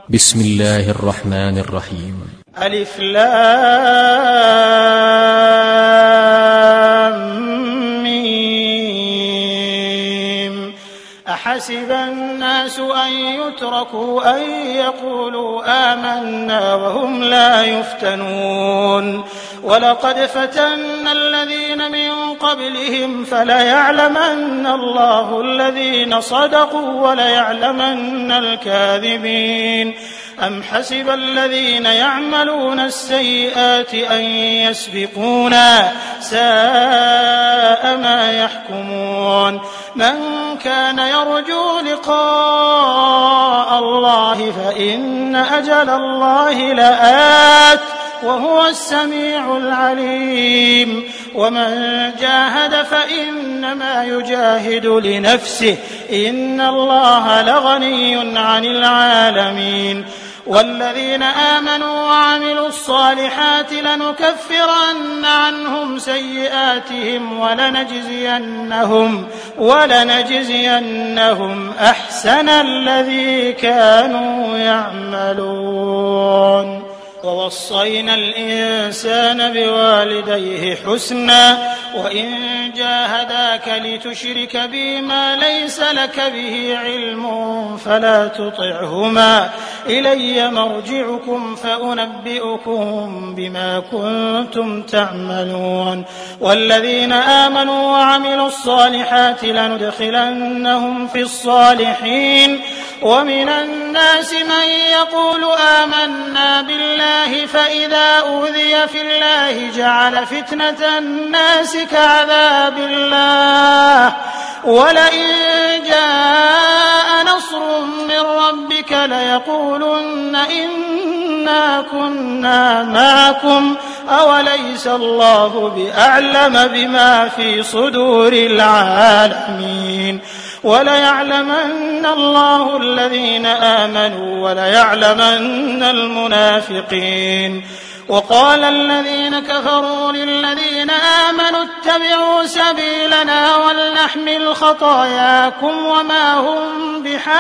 بسم الله الرحمن الرحيم. ألف لام ميم. أحسب الناس أن يتركوا أن يقولوا آمنا وهم لا يفتنون ولقد فتنا الذين من قبلهم فليعلمن الله الذين صدقوا وليعلمن الكاذبين. أم حسب الذين يعملون السيئات أن يسبقونا ساء ما يحكمون. من كان يرجو لقاء الله فإن أجل الله لآت وهو السميع العليم. ومن جاهد فإنما يجاهد لنفسه إن الله لغني عن العالمين. والذين آمنوا وعملوا الصالحات لنكفرن عنهم سيئاتهم ولنجزينهم أحسن الذي كانوا يعملون. ووصينا الإنسان بوالديه حسنا وإن جاهداك لتشرك بي ما ليس لك به علم فلا تطعهما إلي مرجعكم فأنبئكم بما كنتم تعملون. والذين آمنوا وعملوا الصالحات لندخلنهم في الصالحين. ومن الناس من يقول آمنا بالله فإذا أوذي في الله جعل فتنة الناس كعذاب الله ولئن جاء نصر من ربك ليقولن إنا كنا معكم أوليس الله بأعلم بما في صدور العالمين. وليعلمن الله الذين آمنوا وليعلمن المنافقين. وقال الذين كفروا للذين آمنوا اتبعوا سبيلنا ولنحمل خطاياكم وما هم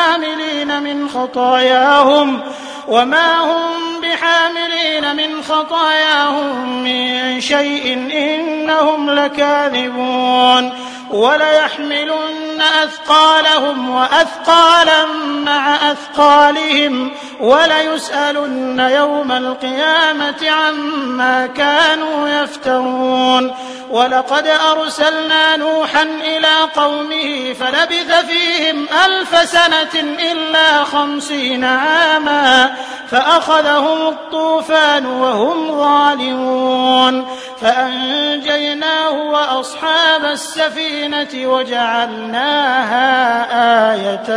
بحاملين من خطاياهم من شيء إنهم لكاذبون. وليحملن أثقالهم وأثقالا مع أثقالهم وليسألن يوم القيامة عما كانوا يفترون. ولقد أرسلنا نوحا إلى قومه فلبث فيهم 1000 سنة إلا 50 عاما فأخذهم الطوفان وهم ظالمون فأنجيناه وأصحاب السفينة وجعلناها آية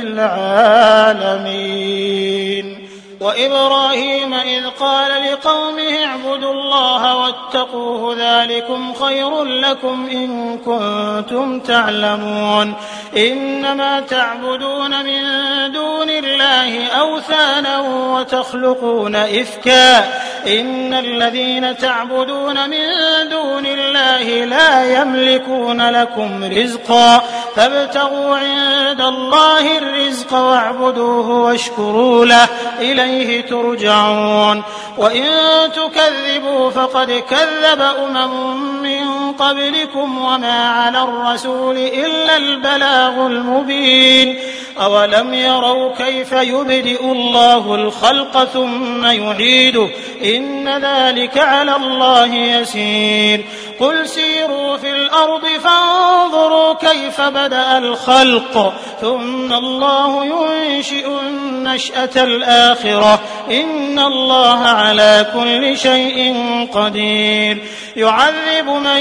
للعالمين. وإبراهيم إذ قال لقومه اعبدوا الله واتقوه ذلكم خير لكم إن كنتم تعلمون. إنما تعبدون من دون الله أوثانا وتخلقون إفكا إن الذين تعبدون من دون الله لا يملكون لكم رزقا فابتغوا عند الله الرزق واعبدوه واشكروا له إليه ترجعون. وإن تكذبوا فقد كذب أمم من قبلكم وما على الرسول إلا البلاغ المبين. أولم يروا كيف يبدئ الله الخلق ثم يعيده إن ذلك على الله يسير. قل سيروا في الأرض فانظروا كيف بدأ الخلق ثم الله ينشئ النشأة الآخرة إن الله على كل شيء قدير. يعذب من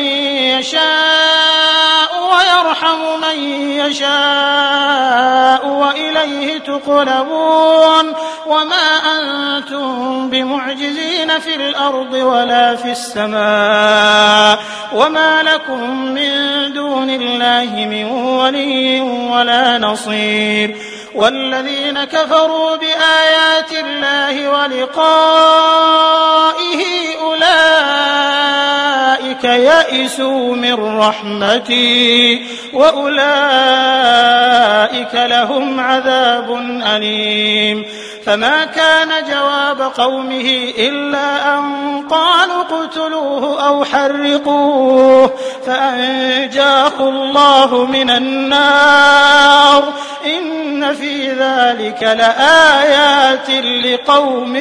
يشاء ويرحم من يشاء وإليه تقلبون. وما أنتم بمعجزين في الأرض ولا في السماء وما لكم من دون الله من ولي ولا نصير. والذين كفروا بآيات الله ولقائه أولئك يئسوا من رحمتي وأولئك لهم عذاب أليم. فما كان جواب قومه إلا أن قالوا اقتلوه أو حرقوه فأنجاه الله من النار إن في ذلك لآيات لقوم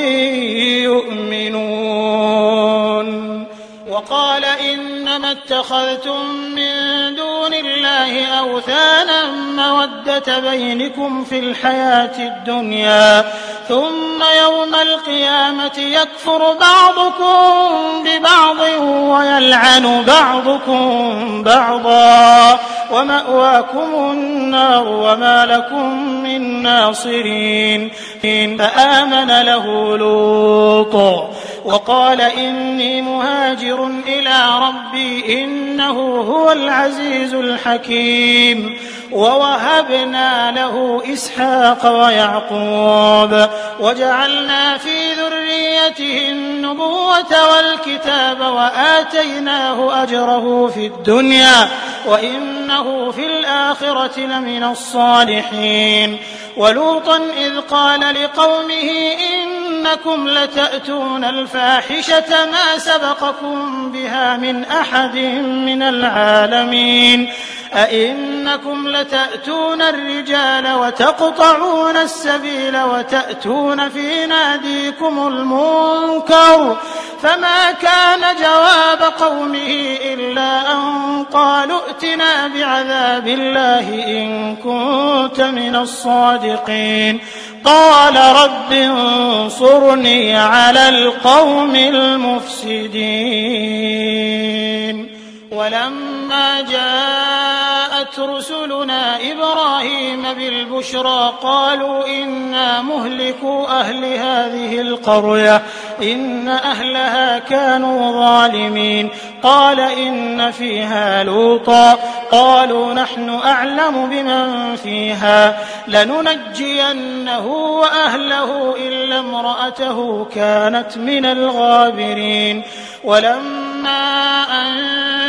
يؤمنون. وقال إنما اتخذتم من دون الله أوثانا مودة بينكم في الحياة الدنيا ثم يوم القيامة يكفر بعضكم ببعض ويلعن بعضكم بعضا ومأواكم النار وما لكم من ناصرين. فآمن له لوط وقال إني مهاجر إلى ربي إنه هو العزيز الحكيم. ووهبنا له إسحاق ويعقوب وجعلنا في ذريته النبوة والكتاب وآتيناه أجره في الدنيا وإنه في الآخرة لمن الصالحين. ولوطا إذ قال لقومه إنكم لتأتون الفاحشة ما سبقكم بها من أحد من العالمين أئنكم لتأتون الرجال وتقطعون السبيل وتأتون في ناديكم المنكر فما كان جواب قومه إلا أن قالوا ائتنا بعذاب الله إن كنت من الصادقين. قال رب انصرني على القوم المفسدين. ولما جاءت رسلنا إبراهيم بالبشرى قالوا إنا مهلكو أهل هذه القرية إن أهلها كانوا ظالمين. قال إن فيها لوطا قالوا نحن أعلم بمن فيها لننجينه وأهله إلا امرأته كانت من الغابرين. ولما أن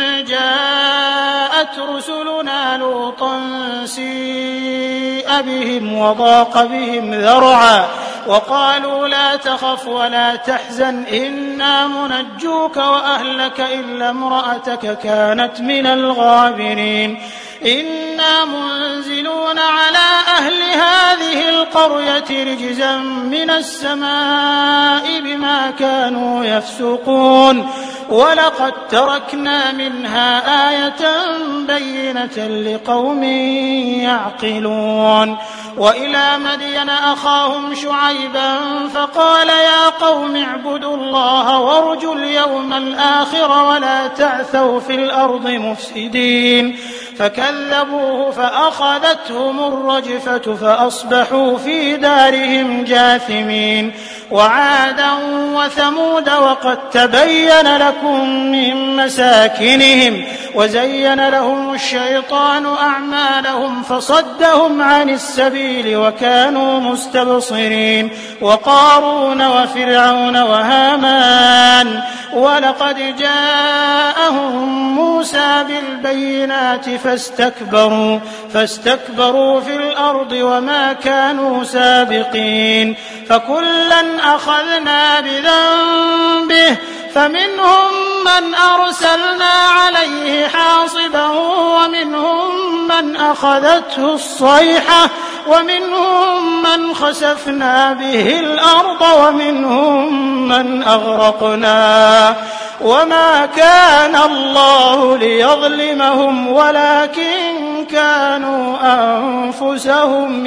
جاءت رسلنا لوطا سيء بهم وضاق بهم ذرعا وقالوا لا تخف ولا تحزن إنا منجوك وأهلك إلا امرأتك كانت من الغابرين. إنا منزلون على أهل هذه القرية رجزا من السماء بما كانوا يفسقون ولقد تركنا منها آية بينة لقوم يعقلون. وإلى مدين أخاهم شعيبا فقال يا قوم اعبدوا الله وارجوا اليوم الآخر ولا تعثوا في الأرض مفسدين. فكذبوه فأخذتهم الرجفة فأصبحوا في دارهم جاثمين. وعادا وثمود وقد تبين لكم من مساكنهم وزين لهم الشيطان أعمالهم فصدهم عن السبيل وكانوا مستبصرين. وقارون وفرعون وهامان ولقد جاءهم موسى بالبينات فاستكبروا في الأرض وما كانوا سابقين. فكلا أخذنا بذنبه فمنهم من أرسلنا عليه حاصبا ومنهم من أخذته الصيحة ومنهم من خسفنا به الأرض ومنهم من أغرقنا. وما كان الله ليظلمهم ولكن كانوا أنفسهم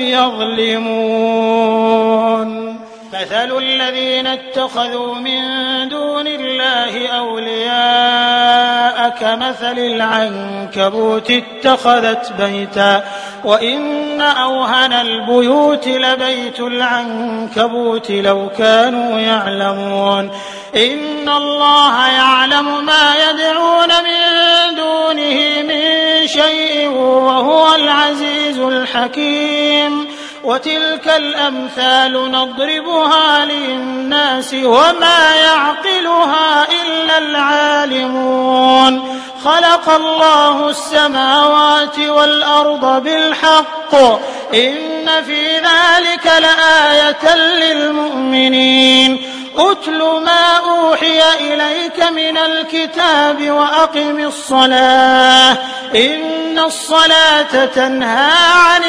يظلمون. مثل الذين اتخذوا من دون الله أولياء كمثل العنكبوت اتخذت بيتا وإن أوهن البيوت لبيت العنكبوت لو كانوا يعلمون. إن الله يعلم ما يدعون من دونه من شيء وهو العزيز الحكيم. وتلك الأمثال نضربها للناس وما يعقلها إلا العالمون. خلق الله السماوات والأرض بالحق إن في ذلك لآية للمؤمنين. أتل ما أوحي إليك من الكتاب وأقم الصلاة إن الصلاة تنهى عن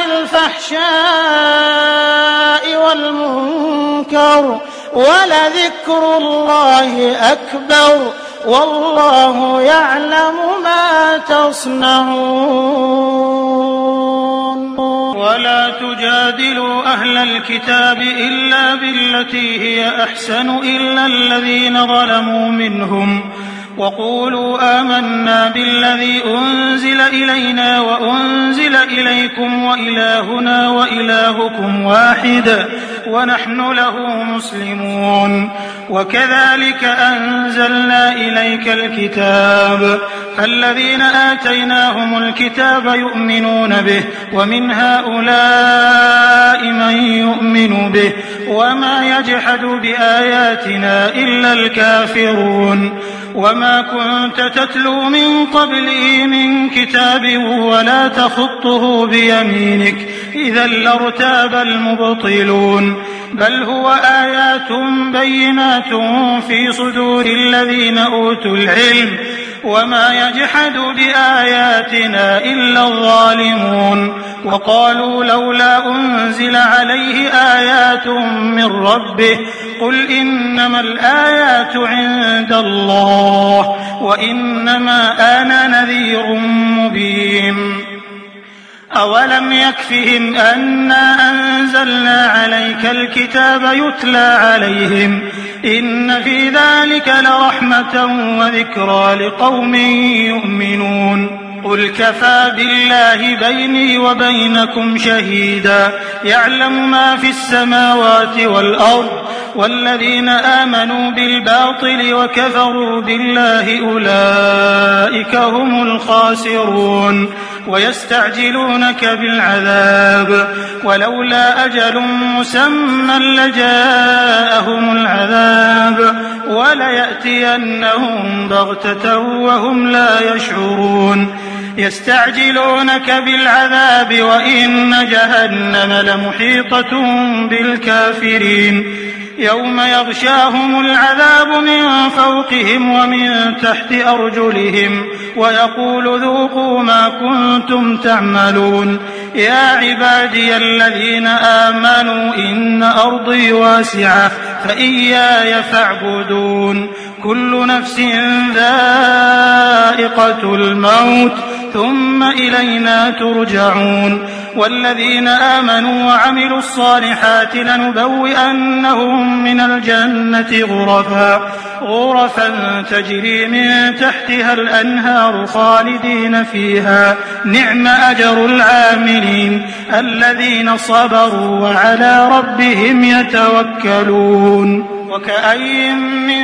الفحشاء والمنكر ولذكر الله أكبر والله يعلم ما تصنعون. ولا تجادلوا أهل الكتاب إلا بالتي هي أحسن إلا الذين ظلموا منهم وقولوا آمنا بالذي أنزل إلينا وأنزل إليكم وإلهنا وإلهكم واحد ونحن له مسلمون. وكذلك أنزلنا إليك الكتاب فالذين آتيناهم الكتاب يؤمنون به ومن هؤلاء من يؤمن به وما يجحد بآياتنا إلا الكافرون. وما كنت تتلو من قبله من كتاب ولا تخطه بيمينك إذا لارتاب المبطلون. بل هو آيات بينات في صدور الذين أوتوا العلم وما يجحد بآياتنا إلا الظالمون. وقالوا لولا أنزل عليه آيات من ربه قل إنما الآيات عند الله وإنما أنا نذير مبين. أولم يكفهم أنا أنزلنا عليك الكتاب يتلى عليهم إن في ذلك لرحمة وذكرى لقوم يؤمنون. قل كفى بالله بيني وبينكم شهيدا يعلم ما في السماوات والأرض والذين آمنوا بالباطل وكفروا بالله أولئك هم الخاسرون. ويستعجلونك بالعذاب ولولا أجل مسمى لجاءهم العذاب وليأتينهم بغتة وهم لا يشعرون. يستعجلونك بالعذاب وإن جهنم لمحيطة بالكافرين. يوم يغشاهم العذاب من فوقهم ومن تحت أرجلهم ويقول ذوقوا ما كنتم تعملون. يا عبادي الذين آمنوا إن أرضي واسعة فإياي فاعبدون. كل نفس ذائقة الموت ثم إلينا ترجعون. والذين آمنوا وعملوا الصالحات لنبوئنهم من الجنة غرفا تجري من تحتها الأنهار خالدين فيها نعم أجر العاملين الذين صبروا وعلى ربهم يتوكلون. وكأين من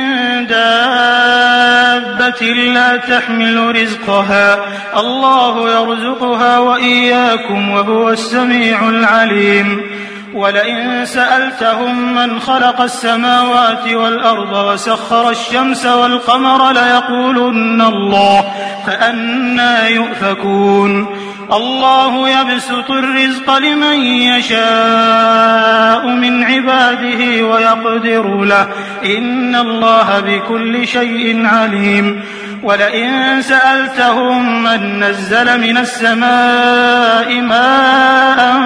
دابة لا تحمل رزقها الله يرزقها وإياكم وهو السميع العليم. ولئن سألتهم من خلق السماوات والأرض وسخر الشمس والقمر ليقولن الله فأنى يؤفكون. الله يبسط الرزق لمن يشاء من عباده ويقدر له إن الله بكل شيء عليم. ولئن سألتهم من نزل من السماء ماء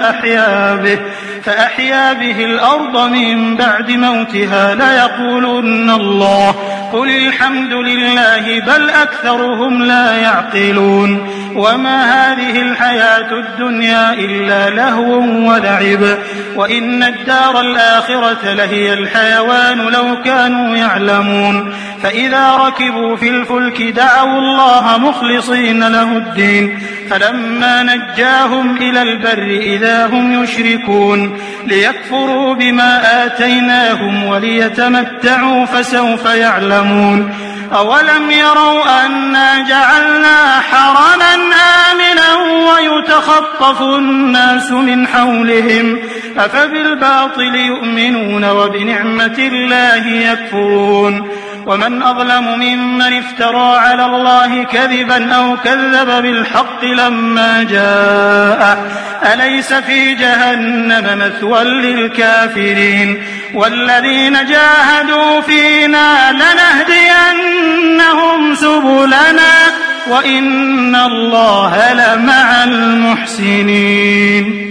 فأحيا به الأرض من بعد موتها ليقولن الله قل الحمد لله بل أكثرهم لا يعقلون. وما هذه الحياة الدنيا إلا لهو ولعب وإن الدار الآخرة لهي الحيوان لو كانوا يعلمون. فإذا ركبوا في الفلك دعوا الله مخلصين له الدين فلما نجاهم إلى البر إذا هم يشركون ليكفروا بما آتيناهم وليتمتعوا فسوف يعلمون. أولم يروا أنا جعلنا حرما آمنا ويتخطف الناس من حولهم أفبالباطل يؤمنون وبنعمة الله يكفرون ومن أظلم ممن افترى على الله كذبا أو كذب بالحق لما جاءه أليس في جهنم مثوى للكافرين والذين جاهدوا فينا لنهدينهم سبلنا وإن الله لمع المحسنين